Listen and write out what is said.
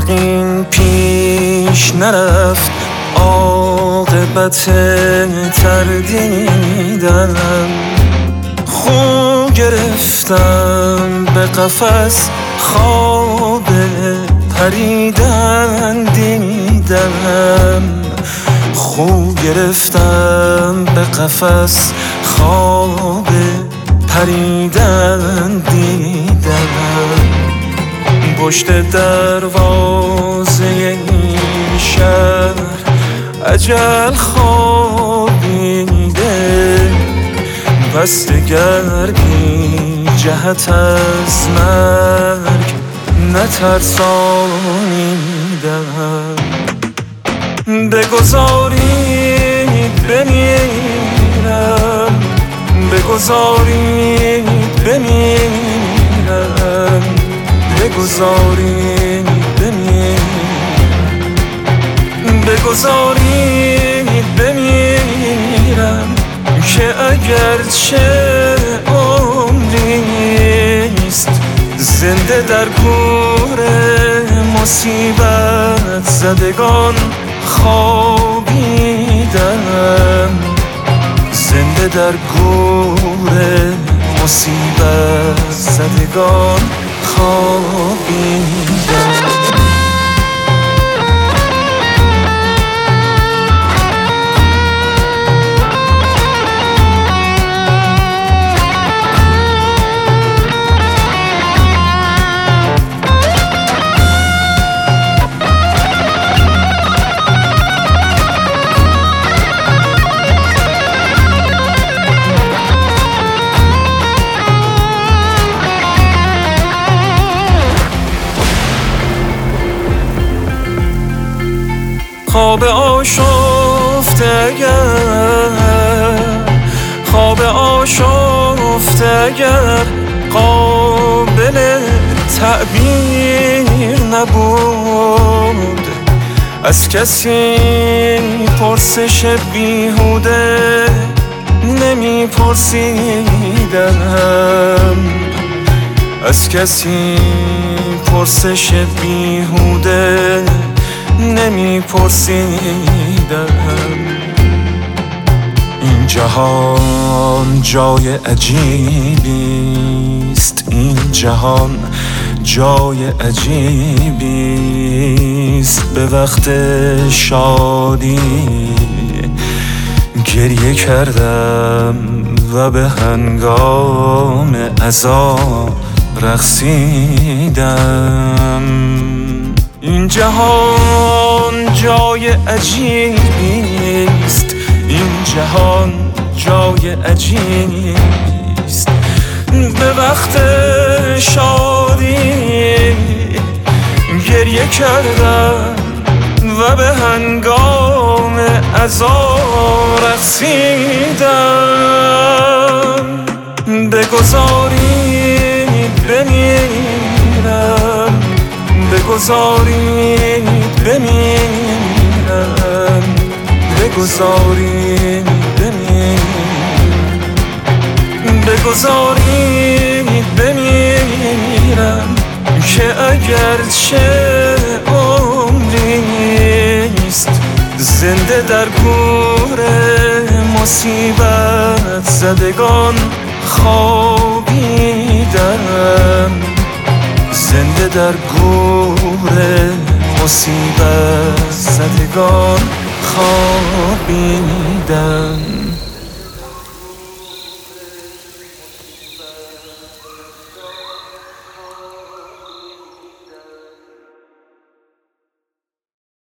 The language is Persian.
یقین پیش نرفت، عاقبت تردیدم. خو گرفتم به قفس، خواب پریدن دیدم. خو گرفتم به قفس، خواب پریدن دیدم. پشت دروازه این شهر اجل خوابیده، پس دگر بی جهت از مرگ نترسانیدم. بگذارید بمیرم، بگذارید بمیرم، بگذارید بمیرم، بگذارید بمیرم، که اگرچه عمریست زنده در گور مصیبت زدگان خوابیدم. زنده در گور مصیبت زدگان خوابیدم. خواب آشفته اگر، خواب آشفته اگر قابل تعبیر نبود، از کسی پرسش بیهوده نمی پرسیدم. از کسی پرسش بیهوده نمی پرسیدم. این جهان جای عجیبیست، این جهان جای عجیبیست. به وقت شادی گریه کردم و به هنگام عذاب رقصیدم. این جهان جای عجیبیست، این جهان جای عجیبیست. به وقت شادی گریه کردم و به هنگام عذاب رقصیدم. بگذارید بمیرم، بگذارید بمیرم، بگذارید بمیرم، بگذارید بمیرم، که اگرچه عمریست زنده در گور مصیبت زدگان خوابیدم. زنده در گور مصیبت زدگان خوابیدم.